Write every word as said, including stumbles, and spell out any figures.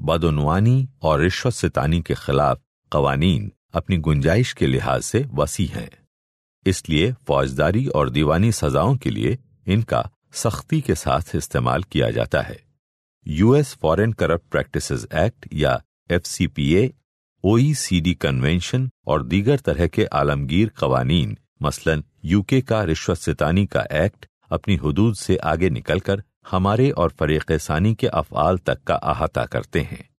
बदउनवानी और रिश्वत सितानी के खिलाफ कवानीन अपनी गुंजाइश के लिहाज से वसी हैं। इसलिए फौजदारी और दीवानी सजाओं के लिए इनका सख्ती के साथ इस्तेमाल किया जाता है। US foreign corrupt practices act या F C P A, OECD convention और दीगर तरह के आलमगीर कवानीन मसलन यूके का रिश्वत सितानी का एक्ट अपनी हुदूद से आगे निकलकर हमारे और फरीक़ सानी के अफ़आल तक का अहाता करते हैं।